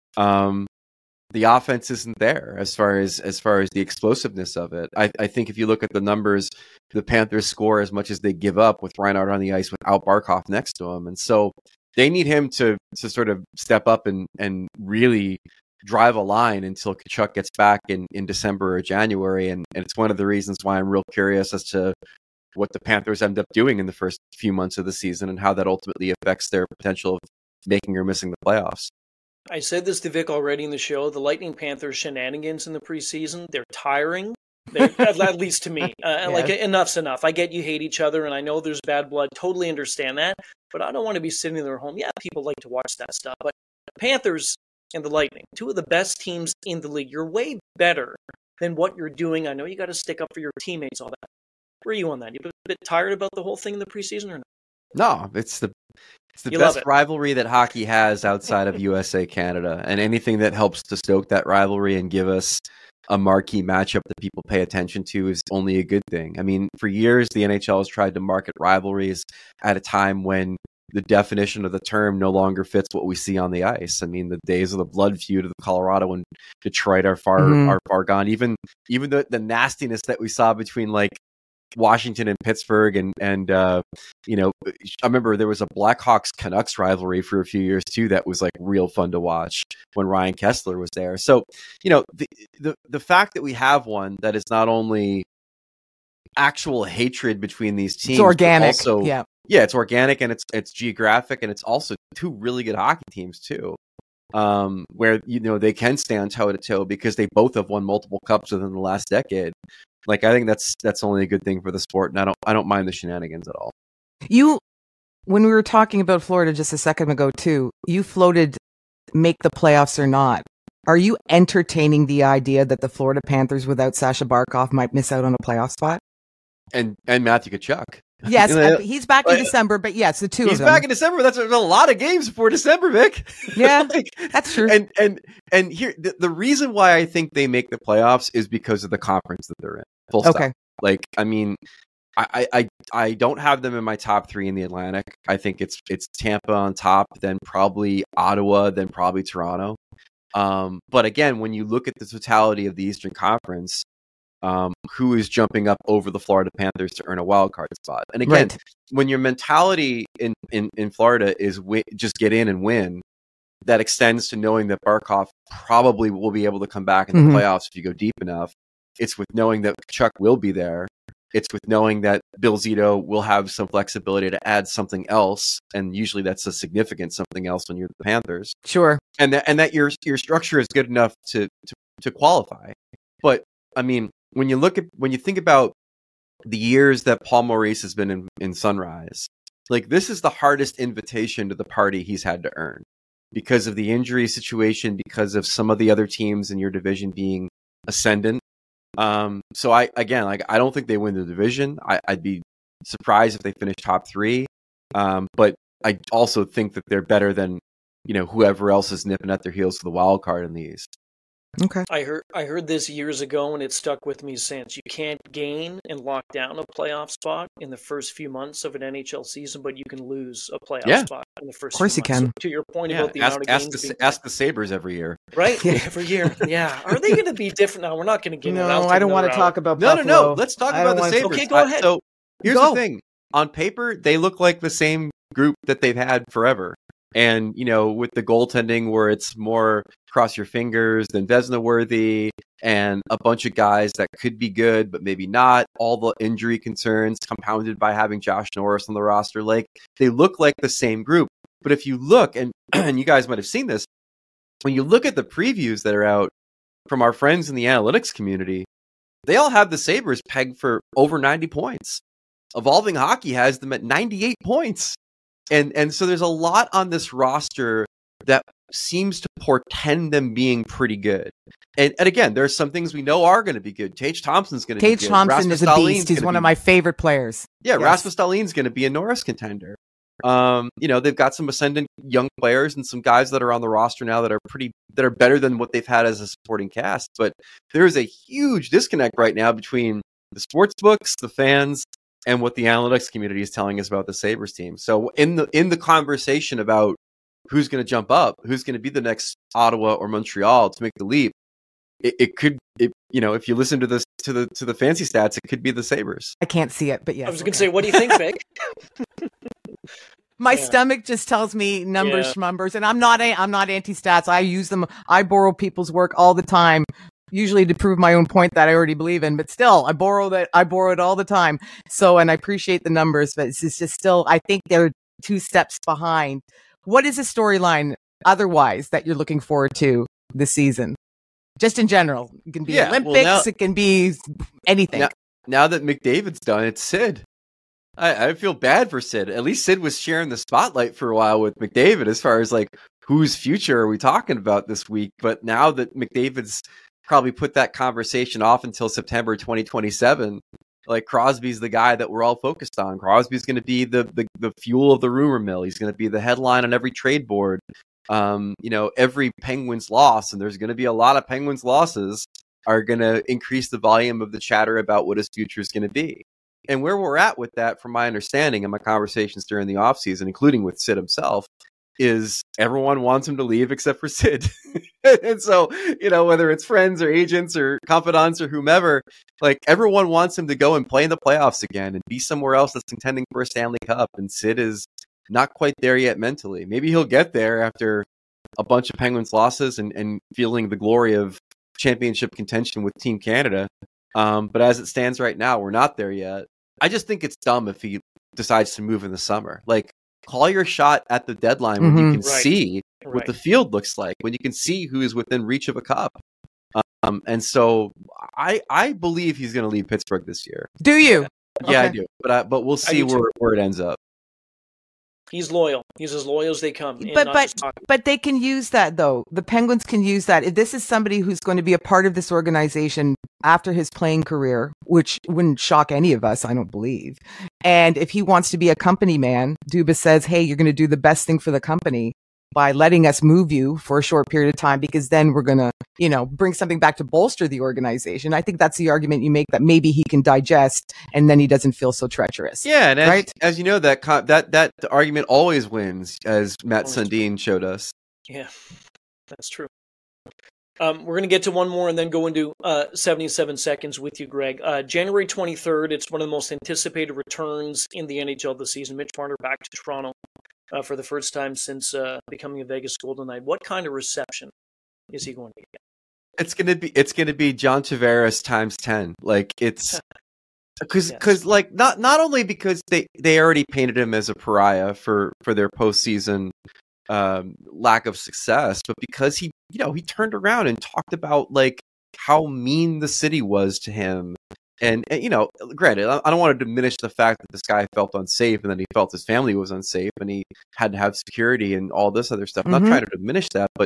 the offense isn't there as far as the explosiveness of it. I think if you look at the numbers, the Panthers score as much as they give up with Reinhart on the ice without Barkov next to him. And so they need him to sort of step up and really drive a line until Tkachuk gets back in December or January. And it's one of the reasons why I'm real curious as to what the Panthers end up doing in the first few months of the season and how that ultimately affects their potential of making or missing the playoffs. I said this to Vic already in the show. The Lightning Panthers shenanigans in the preseason, they're tiring. At least to me. Like, enough's enough. I get you hate each other, and I know there's bad blood. Totally understand that. But I don't want to be sitting in their home. Yeah, people like to watch that stuff. But the Panthers and the Lightning, two of the best teams in the league. You're way better than what you're doing. I know you got to stick up for your teammates, all that. Where are you on that? You a bit tired about the whole thing in the preseason or not? No, it's It's the You love best it. rivalry that hockey has outside of USA Canada, and anything that helps to stoke that rivalry and give us a marquee matchup that people pay attention to is only a good thing. I mean, for years the NHL has tried to market rivalries at a time when the definition of the term no longer fits what we see on the ice. I mean, the days of the blood feud of Colorado and Detroit are far gone. Even the nastiness that we saw between like Washington and Pittsburgh and you know, I remember there was a Blackhawks Canucks rivalry for a few years too that was like real fun to watch when Ryan Kessler was there. So, you know, the fact that we have one that is not only actual hatred between these teams, It's organic. also, yeah. it's organic, and it's geographic, and it's also two really good hockey teams too. Where, you know, they can stand toe to toe because they both have won multiple cups within the last decade. Like, I think that's only a good thing for the sport, and I don't mind the shenanigans at all. When we were talking about Florida just a second ago too, you floated make the playoffs or not. Are you entertaining the idea that the Florida Panthers without Sasha Barkov might miss out on a playoff spot? And Matthew Tkachuk. Yes, You know, he's back in December, but yes, the two of he's them. back in December. That's a lot of games before December, Vic. Yeah, Like, that's true. And here the reason why I think they make the playoffs is because of the conference that they're in. Full stop. Okay. Like, I mean, I don't have them in my top three in the Atlantic. I think it's Tampa on top, then probably Ottawa, then probably Toronto. But again, when you look at the totality of the Eastern Conference, who is jumping up over the Florida Panthers to earn a wild card spot? And again, Right. when your mentality in Florida is just get in and win, that extends to knowing that Barkov probably will be able to come back in the playoffs if you go deep enough. It's with knowing that Chuck will be there. It's with knowing that Bill Zito will have some flexibility to add something else, and usually that's a significant something else when you're the Panthers. Sure. And that your structure is good enough to qualify. But I mean, when you think about the years that Paul Maurice has been in Sunrise, like, this is the hardest invitation to the party he's had to earn because of the injury situation, because of some of the other teams in your division being ascendant. So I don't think they win the division. I'd be surprised if they finish top three. But I also think that they're better than, you know, whoever else is nipping at their heels for the wild card in the East. Okay. I heard this years ago, and it stuck with me since. You can't gain and lock down a playoff spot in the first few months of an NHL season, but you can lose a playoff spot in the first. Of course few you months. can. So to your point about the amount of games, Ask the Sabres every year. right? Every year, yeah. Are they going to be different now? We're not going to get. No, I don't want to talk about No. Buffalo. Let's talk I about don't the want to- Sabres. Okay, go ahead. So here's Go. the thing: on paper, they look like the same group that they've had forever. And, you know, with the goaltending where it's more cross your fingers than Vezina worthy, and a bunch of guys that could be good but maybe not, all the injury concerns compounded by having Josh Norris on the roster, like, they look like the same group. But if you look, and you guys might have seen this, when you look at the previews that are out from our friends in the analytics community, they all have the Sabres pegged for over 90 points. Evolving Hockey has them at 98 points. And so there's a lot on this roster that seems to portend them being pretty good. And again, there's some things we know are going to be good. Tage Thompson's going to be good. Tage Thompson is a Rasmus beast. Dahlin's He's gonna one be- of my favorite players. Yeah, Yes. Rasmus Dahlin's going to be a Norris contender. You know, they've got some ascendant young players and some guys that are on the roster now that are better than what they've had as a supporting cast. But there is a huge disconnect right now between the sports books, the fans, and what the analytics community is telling us about the Sabres team. So in the conversation about who's going to jump up, who's going to be the next Ottawa or Montreal to make the leap, it could, you know, if you listen to this to the fancy stats, it could be the Sabres. I can't see it, but yes. I was going to okay. say, what do you think, Vic? My Yeah. stomach just tells me numbers, Yeah. schmumbers, and I'm not anti-stats. I use them. I borrow people's work all the time, usually to prove my own point that I already believe in. But still, I borrow it all the time. So, and I appreciate the numbers, but it's just still, I think they're 2 steps behind. What is a storyline otherwise that you're looking forward to this season? Just in general, it can be Yeah, well, Olympics, now- it can be anything. Now that McDavid's done, it's Sid. I feel bad for Sid. At least Sid was sharing the spotlight for a while with McDavid as far as like whose future are we talking about this week. But now that McDavid's probably put that conversation off until September 2027, Like Crosby's the guy that we're all focused on. Crosby's going to be the fuel of the rumor mill. He's going to be the headline on every trade board. Every Penguins loss, and there's going to be a lot of Penguins losses, are going to increase the volume of the chatter about what his future is going to be. And where we're at with that, from my understanding and my conversations during the offseason, including with Sid himself, is everyone wants him to leave except for Sid. And so, whether it's friends or agents or confidants or whomever, like everyone wants him to go and play in the playoffs again and be somewhere else that's contending for a Stanley Cup. And Sid is not quite there yet mentally. Maybe he'll get there after a bunch of Penguins losses and feeling the glory of championship contention with Team Canada. But as it stands right now, we're not there yet. I just think it's dumb if he decides to move in the summer. Like, call your shot at the deadline when you can see what the field looks like, when you can see who is within reach of a cup. And so I believe he's going to leave Pittsburgh this year. Do you? Yeah, I do. But we'll see where it ends up. He's loyal. He's as loyal as they come. But they can use that, though. The Penguins can use that. If this is somebody who's going to be a part of this organization after his playing career, which wouldn't shock any of us, I don't believe. And if he wants to be a company man, Dubas says, hey, you're going to do the best thing for the company by letting us move you for a short period of time, because then we're going to, bring something back to bolster the organization. I think that's the argument you make, that maybe he can digest and then he doesn't feel so treacherous. Yeah. And as you know, that argument always wins, as Matt Sundin showed us. Yeah, that's true. We're going to get to one more and then go into 77 seconds with you, Greg. January 23rd, it's one of the most anticipated returns in the NHL this season. Mitch Marner back to Toronto for the first time since becoming a Vegas Golden Knight. What kind of reception is he going to get? It's going to be John Tavares times 10. Like, it's because like not only because they already painted him as a pariah for their postseason lack of success, but because he turned around and talked about like how mean the city was to him. And granted, I don't want to diminish the fact that this guy felt unsafe and that he felt his family was unsafe and he had to have security and all this other stuff. I'm not trying to diminish that, but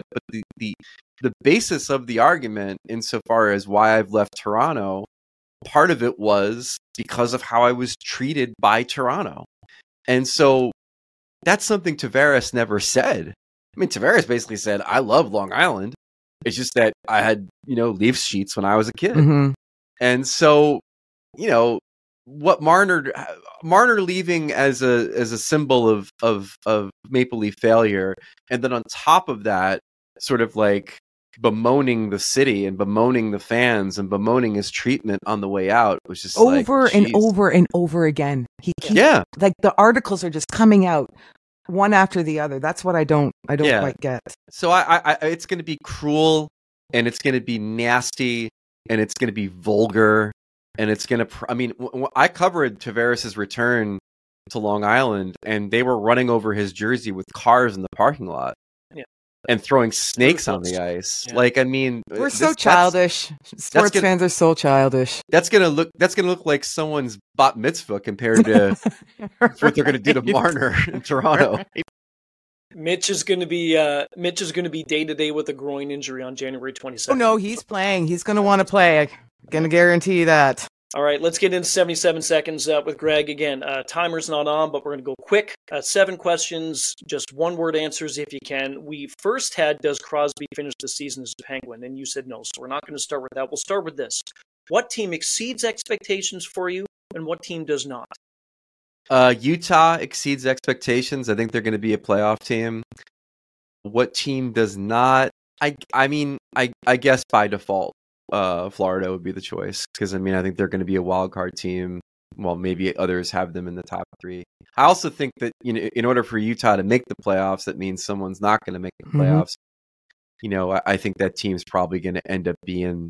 the basis of the argument, insofar as why I've left Toronto, part of it was because of how I was treated by Toronto. And so that's something Tavares never said. I mean, Tavares basically said, I love Long Island. It's just that I had, Leafs sheets when I was a kid. Mm-hmm. And so, what Marner leaving as a symbol of Maple Leaf failure, and then on top of that, sort of like bemoaning the city and bemoaning the fans and bemoaning his treatment on the way out, was just over and over and over again. Like the articles are just coming out one after the other. That's what I don't quite get. So I it's going to be cruel, and it's going to be nasty, and it's going to be vulgar, and it's going to. I covered Tavares' return to Long Island, and they were running over his jersey with cars in the parking lot. And throwing snakes on the ice. Yeah. Like, we're so childish. Sports fans are so childish. That's gonna look like someone's bat mitzvah compared to what they're gonna do to Marner in Toronto. Right. Mitch is gonna be day to day with a groin injury on January 22nd. Oh no, he's playing. He's gonna want to play. I'm gonna guarantee that. All right, let's get into 77 seconds with Greg again. Timer's not on, but we're going to go quick. 7 questions, just one-word answers if you can. We first had, does Crosby finish the season as a Penguin? And you said no, so we're not going to start with that. We'll start with this. What team exceeds expectations for you, and what team does not? Utah exceeds expectations. I think they're going to be a playoff team. What team does not? I guess by default. Florida would be the choice, because I think they're going to be a wild card team. Well, maybe others have them in the top 3. I also think that in order for Utah to make the playoffs, that means someone's not going to make the playoffs. I think that team's probably going to end up being,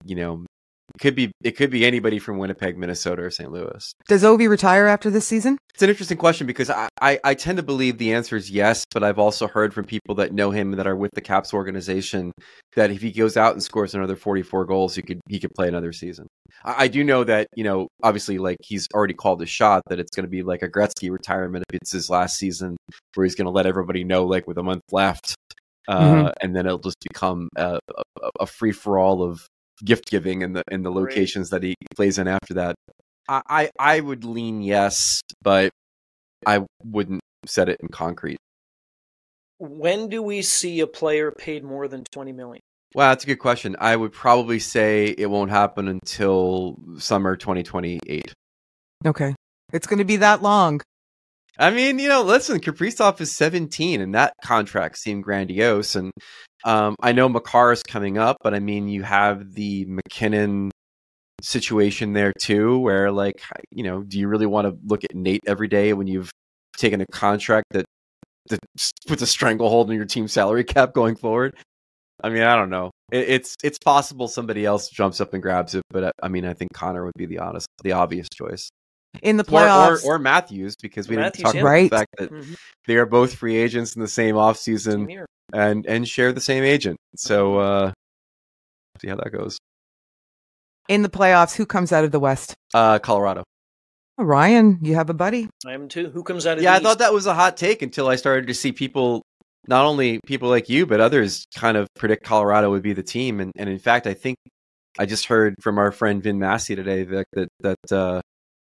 it could be anybody from Winnipeg, Minnesota, or St. Louis. Does Ovi retire after this season? It's an interesting question, because I tend to believe the answer is yes, but I've also heard from people that know him and that are with the Caps organization that if he goes out and scores another 44 goals, he could play another season. I do know that, obviously, like, he's already called a shot that it's going to be like a Gretzky retirement if it's his last season, where he's going to let everybody know, like, with a month left, and then it'll just become a free for all of gift giving in the locations that he plays in after that. I would lean yes, but I wouldn't set it in concrete. When do we see a player paid more than $20 million? Well, that's a good question. I would probably say it won't happen until summer 2028. Okay. It's going to be that long. I mean, listen, Kaprizov is 17, and that contract seemed grandiose. And I know Makar is coming up, but I mean, you have the McKinnon situation there too, where do you really want to look at Nate every day when you've taken a contract that puts a stranglehold on your team salary cap going forward? I mean, I don't know. It's possible somebody else jumps up and grabs it, but I mean, I think Connor would be the obvious choice. In the playoffs, or Matthews, because we didn't talk about the fact that they are both free agents in the same offseason and share the same agent. So see how that goes. In the playoffs, who comes out of the West? Colorado. Oh, Ryan, you have a buddy. I am too. Who comes out of the East? East? I thought that was a hot take until I started to see people, not only people like you, but others kind of predict Colorado would be the team. And in fact, I think I just heard from our friend Vin Massey today that the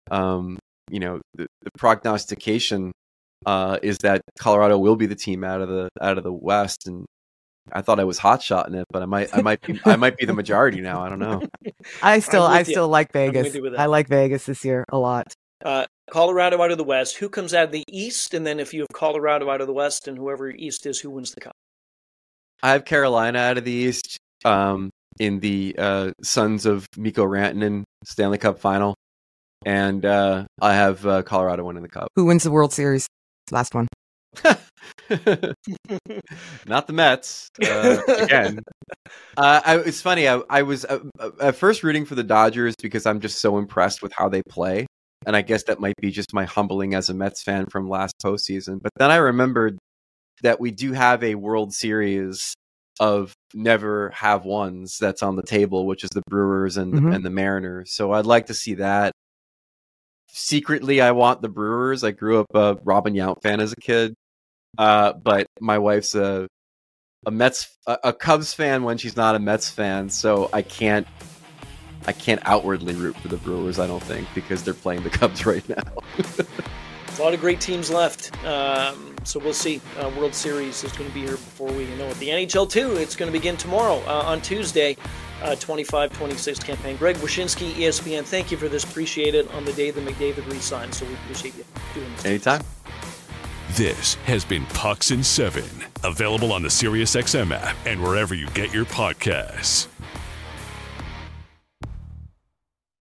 prognostication is that Colorado will be the team out of the West. And I thought I was hot-shotting it, but I might be the majority now. I don't know. I still like Vegas. I like Vegas this year a lot. Colorado out of the West. Who comes out of the East? And then if you have Colorado out of the West and whoever East is, who wins the cup? I have Carolina out of the East in the Sons of Mikko Rantanen Stanley Cup final. And I have Colorado winning the cup. Who wins the World Series? Last one. Not the Mets again. It's funny. I was at first rooting for the Dodgers because I'm just so impressed with how they play, and I guess that might be just my humbling as a Mets fan from last postseason. But then I remembered that we do have a World Series of never have ones that's on the table, which is the Brewers and the Mariners. So I'd like to see that. Secretly, I want the Brewers. I grew up a Robin Yount fan as a kid. But my wife's a Cubs fan when she's not a Mets fan, so I can't outwardly root for the Brewers, I don't think, because they're playing the Cubs right now. A lot of great teams left, so we'll see. World Series is going to be here before we know it. The NHL 2, it's going to begin tomorrow on Tuesday, 25-26 campaign. Greg Wyshynski, ESPN, thank you for this. Appreciate it on the day that McDavid re-signed, so we appreciate you doing this. Anytime. This has been Pucks in 7, available on the SiriusXM app and wherever you get your podcasts.